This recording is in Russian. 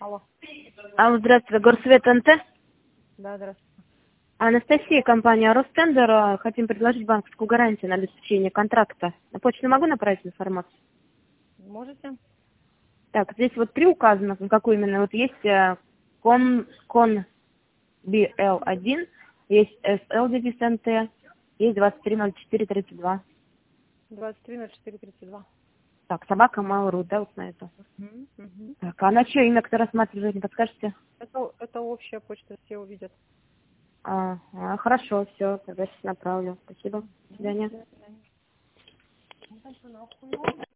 Алло. Алло, здравствуйте, Горсвет НТ. Да, здравствуйте. Анастасия, компания Ростендер. Хотим предложить банковскую гарантию на обеспечение контракта. На почту могу направить информацию? Можете? Так, здесь вот 3 указано, какой именно. Вот есть кон BL1, есть SL девиз НТ, есть 230432. 230432. Так, собака Mail.ru, да, вот на это. Угу. Так, а на чье имя кто рассматривает, не подскажете? Это общая почта, все увидят. Хорошо, все, тогда сейчас направлю. Спасибо. До свидания. До свидания.